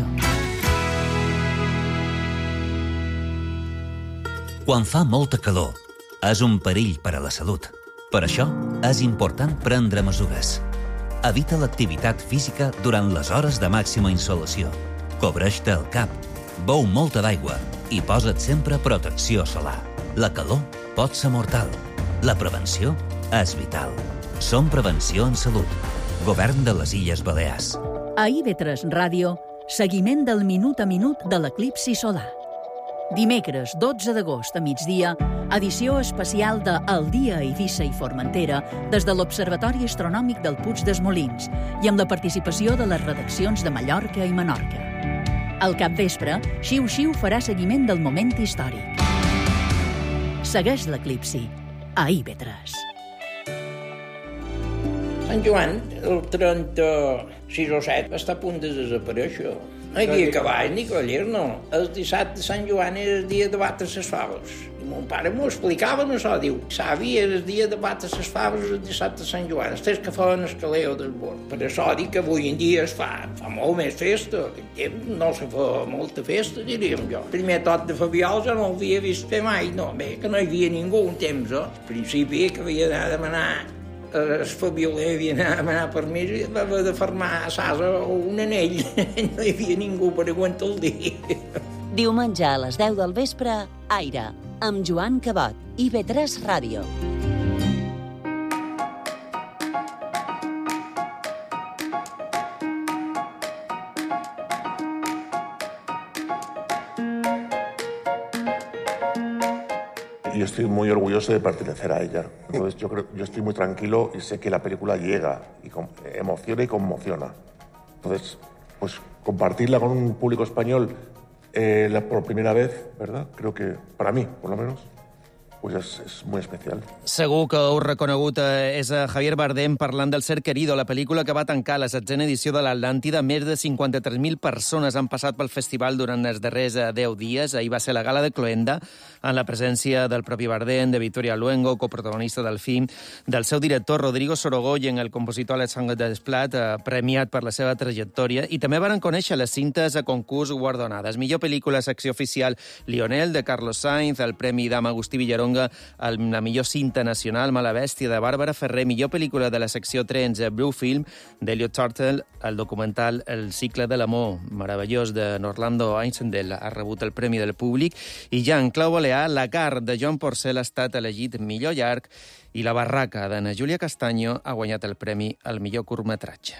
Quan fa molta calor, és un perill per a la salut. Per això, és important prendre mesures. Evita l'activitat física durant les hores de màxima insolació. Cobreix-te el cap, beu molta d'aigua i posa't sempre protecció solar. La calor pot ser mortal. La prevenció és vital. Som Prevenció en Salut. Govern de les Illes Balears. A IB3 Ràdio, seguiment del minut a minut de l'eclipsi solar. Dimecres 12 d'agost a migdia, edició especial de El dia a Eivissa i Formentera des de l'Observatori Astronòmic del Puig dels Molins i amb la participació de les redaccions de Mallorca i Menorca. Al capvespre, Xiu Xiu farà seguiment del moment històric. Segueix l'eclipsi. a IB3. Sant Joan, el 36 o 7, està a punt de desaparèixer. No hi havia cavall ni coller, no. El dissabte de Sant Joan era el dia de batre les faves. I mon pare m'ho explicava, no so, diu, savi, era el dia de batre les faves el dissabte de Sant Joan. Els que feien el caleo del bord. Per això dic que avui en dia es fa molt més festa. No se fa molta festa, diríem jo. Primer tot de Fabiol jo no l'havia vist fer mai, no. Bé, que no hi havia ningú un temps, Al principi que havia d'anar a demanar el Fabioler havia d'anar a demanar permís i va haver de fermar a Sasa un anell. No hi havia ningú per aguantar el dia. Diumenge a les 10 del vespre, Aire, amb Joan Cabot, IB3 Ràdio. Y estoy muy orgulloso de pertenecer a ella. Entonces yo estoy muy tranquilo y sé que la película llega y emociona y conmociona. Entonces, pues compartirla con un público español por primera vez, ¿verdad? Creo que para mí, por lo menos, pues és molt especial. Segur que heu reconegut és a Javier Bardem parlant del Ser Querido, la pel·lícula que va tancar la 7a edició de l'Atlàntida. Més de 53.000 persones han passat pel festival durant els darrers 10 dies. Ahir va ser la gala de Cloenda, en la presència del propi Bardem, de Victoria Luengo, coprotagonista del film, del seu director Rodrigo Sorogoyen, el compositor Alexandre Desplat, premiat per la seva trajectòria, i també van conèixer les cintes a concurs guardonades. Millor pel·lícula, secció oficial, Lionel, de Carlos Sainz, el Premi Dama Agustí Villaronga, la millor cinta nacional, Mala Bèstia, de Bàrbara Ferrer, millor pel·lícula de la secció Trens, Blue Film, d'Elliot Turtle, el documental El cicle de l'amor, meravellós, de Norlando Einsendel, ha rebut el Premi del Públic, i ja en clau balear, La Car, de Joan Porcel, ha estat elegit millor llarg, i La barraca, d'Anna Júlia Castaño, ha guanyat el premi al millor curtmetratge.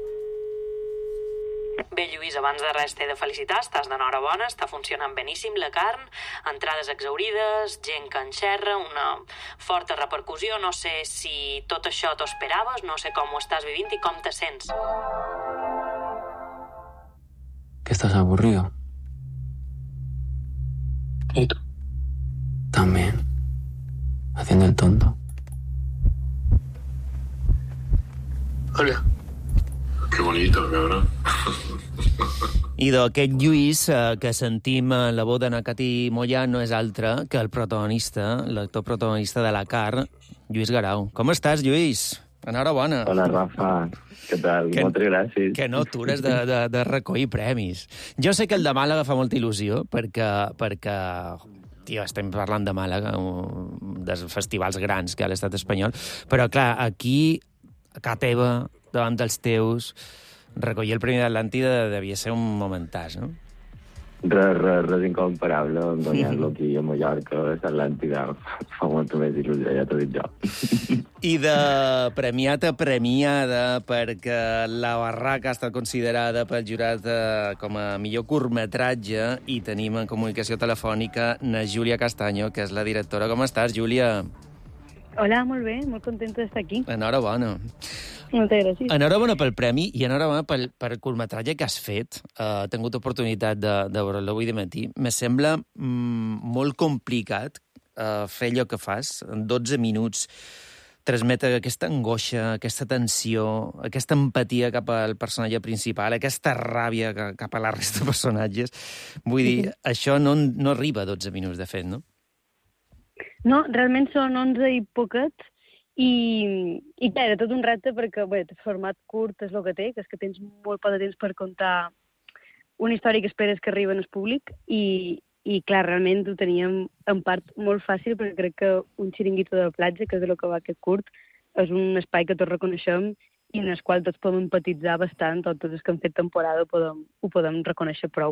Bé, Lluís, abans de res t'he de felicitar, estàs d'enhorabona, està funcionant beníssim la carn, entrades exaurides, gent que enxerra, una forta repercussió, no sé si tot això t'ho esperaves, no sé com ho estàs vivint i com te sents. ¿Que estás aburrido? ¿Y tú? También. Haciendo el tonto. Hola. Qué bonito, cabrón. Idò, aquest Lluís que sentim en la veu d'Anna Cati Moya no és altre que el protagonista, l'actor protagonista de La Car, Lluís Garau. Com estàs, Lluís? Enhorabona. Hola, Rafa. Què tal? Moltes gràcies. Que no atures de recollir premis. Jo sé que el de Màlaga fa molta il·lusió, perquè tio, estem parlant de Màlaga, dels festivals grans que hi ha a l'estat espanyol, però, clar, aquí, a casa teva, davant dels teus, recollir el Premi d'Atlàntida devia ser un momentàs, no? Res incomparable, guanyar-lo aquí a Mallorca, a l'Atlàntida, fa molta més il·lusió, ja t'ho dic jo. I de premiat a premiada, perquè La barraca ha estat considerada pel jurat com a millor curtmetratge, i tenim en comunicació telefònica na Júlia Castaño, que és la directora. Com estàs, Júlia? Hola, molt bé, molt contenta d'estar aquí. Enhorabona. Moltes gràcies. Enhorabona pel premi i enhorabona pel curtmetratge que has fet. He tingut oportunitat de veure-lo avui de matí. Me sembla molt complicat fer allò que fas en 12 minuts, transmetre aquesta angoixa, aquesta tensió, aquesta empatia cap al personatge principal, aquesta ràbia cap a la resta de personatges. Vull dir, això no arriba a 12 minuts de fet, no? No, realment són 11 i poquets, i clar, era tot un repte perquè, bé, el format curt és el que té, que és que tens molt poc de temps per contar una història que esperes que arribi al públic, i clar, realment ho teníem en part molt fàcil, perquè crec que un xiringuito de la platja, que és el que va aquest curt, és un espai que tots reconeixem i en el qual tots podem empatitzar bastant, tots els que han fet temporada ho podem reconèixer prou.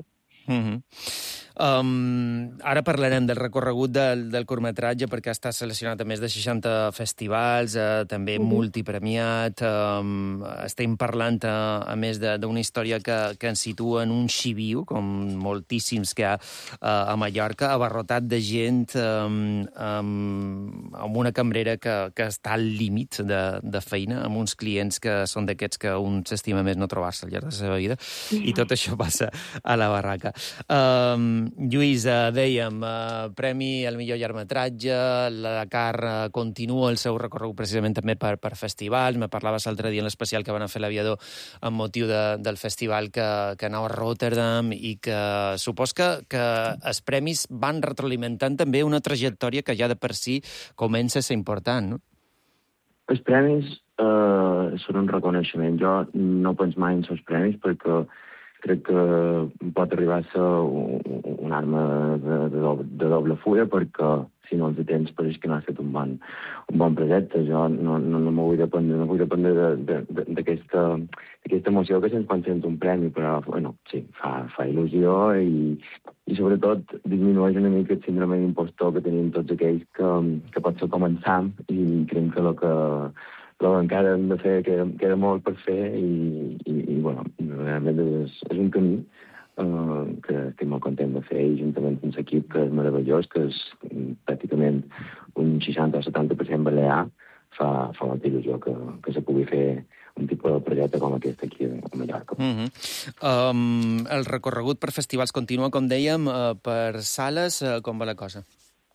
Ara parlarem del recorregut del curtmetratge, perquè està seleccionat a més de 60 festivals, també multipremiat. Estem parlant, a més, d'una història que ens situa en un xiviu, com moltíssims que hi ha a Mallorca, abarrotat de gent, amb una cambrera que està al límit de feina, amb uns clients que són d'aquests que un s'estima més no trobar-se al llarg de la seva vida, i tot això passa a La barraca. Lluís, dèiem, premi al millor llargmetratge, la Dakar continua el seu recorregut precisament també per festivals. Me parlaves l'altre dia en l'especial que van fer l'Aviador amb motiu del festival que anava a Rotterdam i que supos que els premis van retroalimentant també una trajectòria que ja de per si comença a ser important, no? Els premis són un reconeixement. Jo no penso mai en els premis perquè crec que pot arribar a ser una arma de doble fulla perquè si no els tens pareix que no ha estat un bon projecte. Jo no m'ho vull dependre d'aquesta emoció que se'ns concenta un premi, però bueno, sí, fa il·lusió i sobretot disminueix una mica el síndrome d'impostor que tenim tots aquells que potser començam i creiem que el que encara hem de fer queda molt per fer i bueno, realment és un camí que estic molt content de fer i juntament amb l'equip que és meravellós, que és pràcticament un 60 o 70% balear, fa molta il·lusió que se pugui fer un tipus de projecte com aquest aquí a Mallorca. El recorregut per festivals continua, com dèiem, per sales, com va la cosa?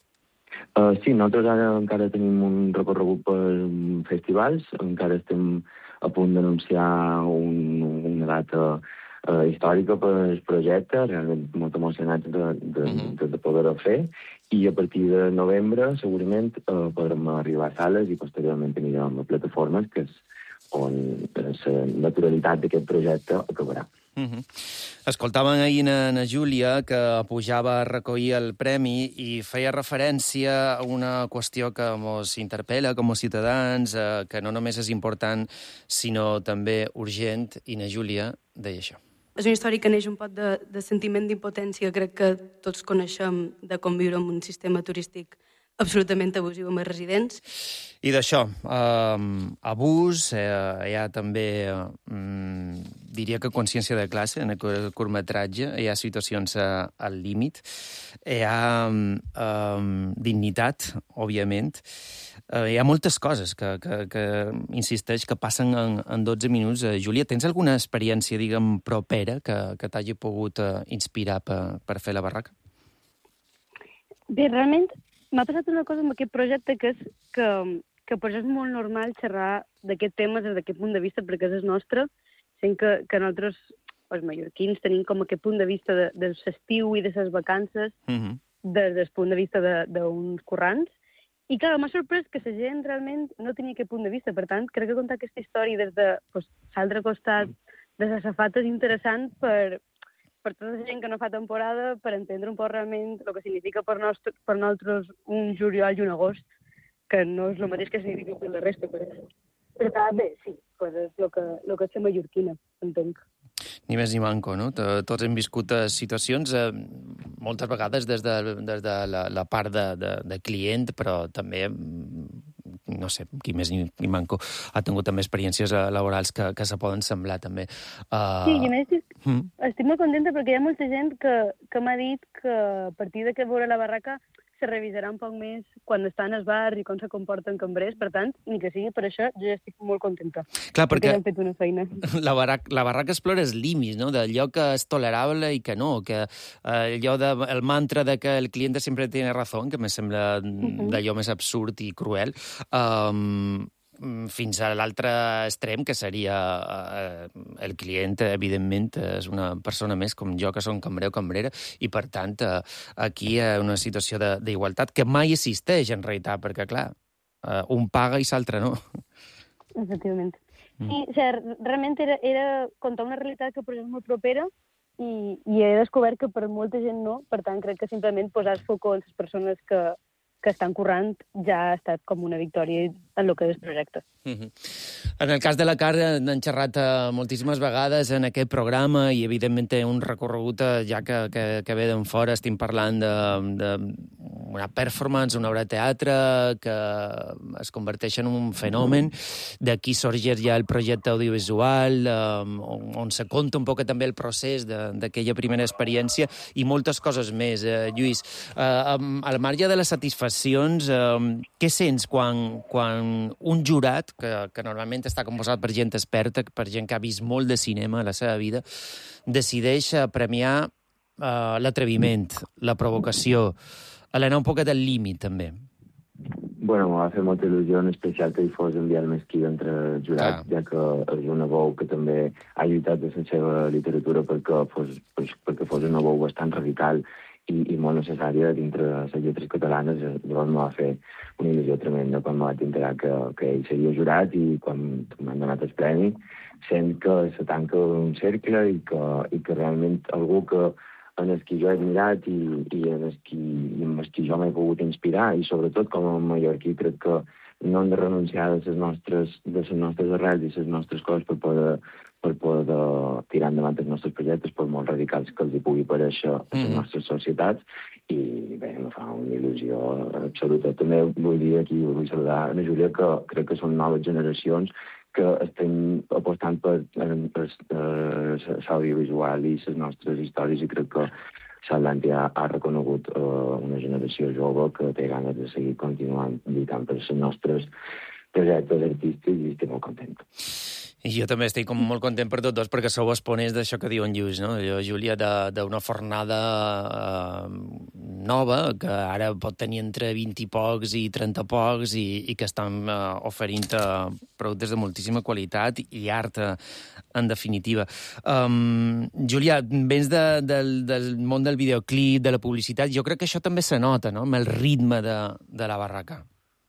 Sí, nosaltres ara encara tenim un recorregut per festivals, encara estem a punt d'anunciar una data històrica per al projecte, realment molt emocionats de poder-ho fer, i a partir de novembre segurament podrem arribar a sales i posteriorment anirem a plataformes, que és on la naturalitat d'aquest projecte acabarà. Escoltàvem ahir na Júlia que pujava a recollir el premi i feia referència a una qüestió que ens interpel·la com a ciutadans, que no només és important, sinó també urgent, i na Júlia deia això. És una història que neix un poc de sentiment d'impotència. Crec que tots coneixem de conviure amb un sistema turístic absolutament abusiu amb els residents. I d'això, abús, hi ha també, diria que consciència de classe en el curtmetratge, hi ha situacions al límit, hi ha dignitat, òbviament, hi ha moltes coses que insisteix, que passen en 12 minuts. Júlia, tens alguna experiència, diguem, propera que t'hagi pogut inspirar per fer la barraca? Bé, realment m'ha passat una cosa amb aquest projecte que és que per això és molt normal xerrar d'aquest tema des d'aquest punt de vista, perquè és nostre, sent que nosaltres, els mallorquins, tenim com aquest punt de vista de l'estiu i de les vacances, des del punt de vista d'uns currants. I clar, m'ha sorprès que la gent realment no tenia aquest punt de vista. Per tant, crec que contar aquesta història des de l'altre costat de la safata és interessant per tota la gent que no fa temporada, per entendre un poc realment el que significa per nosaltres un juliol i un agost, que no és el mateix que significa per la resta. Però bé, sí, és el que és la mallorquina, entenc. Ni més ni manco, no? Tots hem viscut situacions, moltes vegades des de la part de client, però també, no sé, qui més ni manco ha tingut també experiències laborals que se poden semblar també. Sí, i a més estic molt contenta perquè hi ha molta gent que m'ha dit que a partir de que veure la barraca se revisarà un poc més quan estan al bar i com se comporten cambrers. Per tant, ni que sigui per això, jo ja estic molt contenta. Clar, perquè hem fet una feina. La barraca explora els límits, no?, d'allò que és tolerable i que no, que allò el mantra de que el cliente sempre tiene razón, que me sembla d'allò més absurd i cruel, fins a l'altre extrem, que seria el client, evidentment, és una persona més com jo, que som cambrer o cambrera, i, per tant, aquí hi ha una situació d'igualtat que mai existeix, en realitat, perquè, clar, un paga i l'altre no. Efectivament. Sí, o sigui, realment era contar una realitat que per mi és molt propera i he descobert que per molta gent no, per tant, crec que simplement posar el foc en les persones que estan currant ja ha estat com una victòria en el que és el projecte. En el cas de la Car n'han xerrat moltíssimes vegades en aquest programa i, evidentment, té un recorregut ja que ve d'en fora. Estem parlant d'una performance, una obra de teatre que es converteix en un fenomen. D'aquí sorgeix ja el projecte audiovisual, on se conta un poc també el procés d'aquella primera experiència i moltes coses més. Lluís, al marge de les satisfaccions, què sents quan un jurat, que normalment està composat per gent experta, per gent que ha vist molt de cinema a la seva vida, decideix premiar l'atreviment, la provocació, l'anar un poquet al límit, també. Bueno, m'ha fet molta il·lusió, en especial que hi fos en Biel Mesquí entre els jurats, ja que és una veu que també ha lluitat de la seva literatura perquè fos una veu bastant radical i molt necessària dintre de les lletres catalanes. Llavors m'ha fet una il·lusió tremenda quan m'ha enterar que ell seria jurat i quan m'han donat el premi, sent que se tanca un cercle i que realment algú que en el que jo he admirat i en el que jo m'he pogut inspirar, i sobretot com a mallorquí crec que no hem de renunciar de les nostres arrels i les nostres coses per poder tirar endavant els nostres projectes, per molt radicals que els hi pugui parèixer a les nostres societats, i bé, em fa una il·lusió absoluta. També vull dir aquí, vull saludar a Júlia, que crec que són noves generacions que estem apostant per l'audiovisual i les nostres històries, i crec que Atlàntida ha reconegut una generació jove que té ganes de seguir continuant lluitant per els nostres projectes artístics, i estic molt content. I jo també estic molt content per tots dos, perquè sou exponents d'això que diu en Lluís, no? Júlia, d'una fornada nova, que ara pot tenir entre 20 i pocs i 30 pocs, i que estan oferint productes de moltíssima qualitat i art, en definitiva. Júlia, vens del món del videoclip, de la publicitat, jo crec que això també se nota, no?, amb el ritme de la barraca.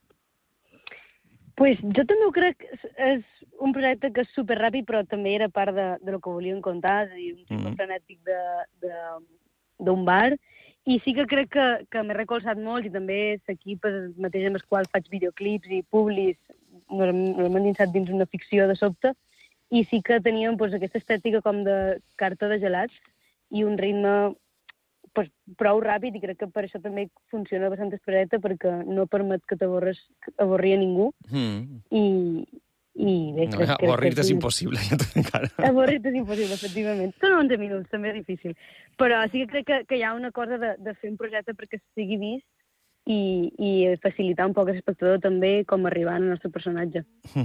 Pues jo també ho crec. És un projecte que és superràpid, però també era part de lo que volíem contar, és a dir, un ritme frenètic d'un bar. I sí que crec que m'he recolzat molt, i també l'equip mateix amb el qual faig videoclips i publis, m'he endinsat dins una ficció de sobte, i sí que teníem aquesta estètica com de carta de gelats i un ritme prou ràpid, i crec que per això també funciona bastant el projecte, perquè no permet que t'avorri a ningú. I bé, crec que... Avorrir-te és impossible, ja encara. Avorrir-te és impossible, efectivament. Són 11 minuts, també és difícil. Però sí que crec que hi ha una cosa de fer un projecte perquè sigui vist i facilitar un poc a l'espectador també com arribar al nostre personatge.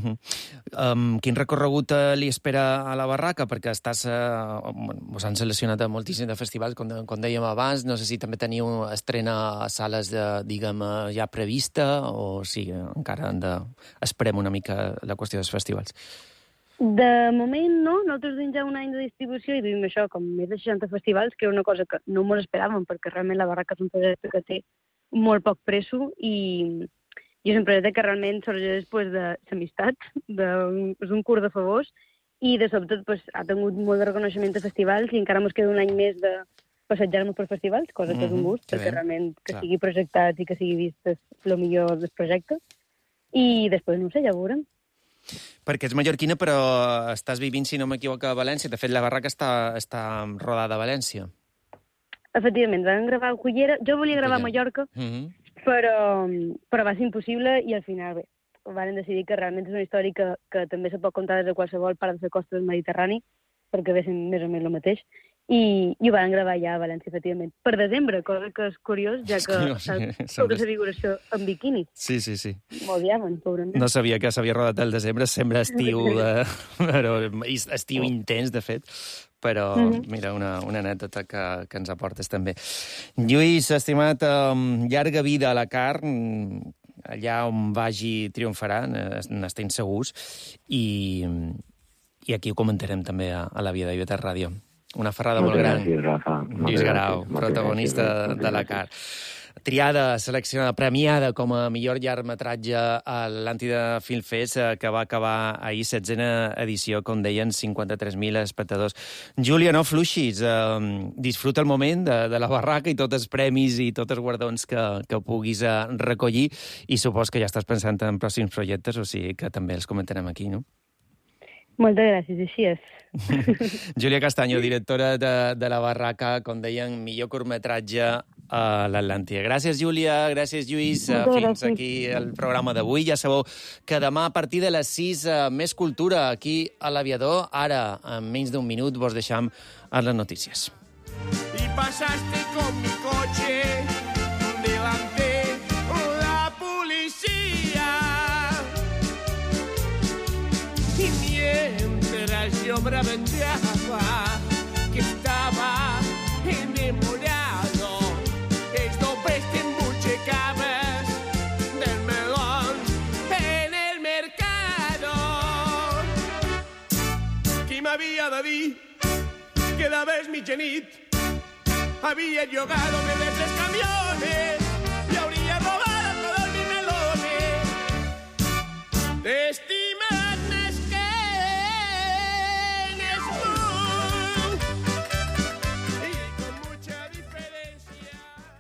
Quin recorregut li espera a la barraca? Perquè us han seleccionat a moltíssims de festivals, com dèiem abans. No sé si també teniu estrena a sales, diguem, ja prevista, o si encara han d'esperem una mica la qüestió dels festivals. De moment no, nosaltres tenim ja un any de distribució i duim això, com més de 60 festivals, que era una cosa que no molt esperàvem, perquè realment la barraca és un projecte que té molt poc presso, i és un projecte que realment sorgeix després de l'amistat, d'un curs de favors, i de sobte ha tingut molt de reconeixement de festivals, i encara ens queda un any més de passejar-nos per festivals, cosa que és un gust, perquè realment que sigui projectat i que sigui vist és el millor dels projectes. I després, no sé, ja ho veurem. Perquè ets mallorquina, però estàs vivint, si no m'equivoco, a València. De fet, la barraca està rodada a València. Efectivament, vam gravar a Cullera. Jo volia gravar a Mallorca, però va ser impossible, i al final, bé, van decidir que realment és una història que també se pot contar des de qualsevol part de la costa del Mediterrani, perquè ve sent més o menys el mateix, i ho van gravar ja a València, efectivament. Per desembre, cosa que és curiós, ja que tota la figuració en biquini. Sí. M'ho odiaven, pobrament. No sabia que s'havia rodat el desembre, sembla estiu, estiu intens, de fet. Però, mira, una anècdota que ens aportes també. Lluís, estimat, llarga vida a la carn, allà on vagi triomfarà, n'estem segurs, i aquí ho comentarem també a la Via de Ivetas Ràdio. Una ferrada molt gran. Gràcies, Rafa. Lluís Garau, protagonista de la carn. Triada, seleccionada, premiada com a millor llargmetratge a l'Atlàntida Film Fest, que va acabar ahir 16a edició, com deien, 53.000 espectadors. Júlia, no fluixis, disfruta el moment de la barraca i tots els premis i tots els guardons que puguis recollir, i supos que ja estàs pensant en pròxims projectes, o sigui que també els comentarem aquí, no? Moltes gràcies, així és. Júlia Castaño, directora de la barraca, com deien, millor curtmetratge a l'Atlàntida. Gràcies, Júlia, gràcies, Lluís. Fins aquí el programa d'avui. Ja sabeu que demà a partir de les 6 més cultura aquí a l'Aviador. Ara, en menys d'un minut, vos deixam a les notícies. Y pasaste con mi coche delante la policía. Y mientras yo braventeaba que estaba en remolado. Esto peste mucho cabas del melón en el mercado. Qui m'havia de dir que de vez mitjanit había llogado de tres camiones y habría robado todos mis melones. Estimat més que eres tú y con mucha diferencia.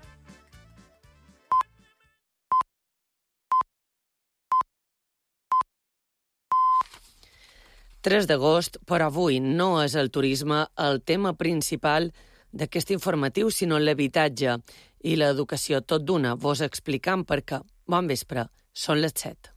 3 d'agost, però avui no és el turisme el tema principal d'aquest informatiu, sinó l'habitatge i l'educació. Tot d'una, vos explicam per què. Bon vespre, són les 7.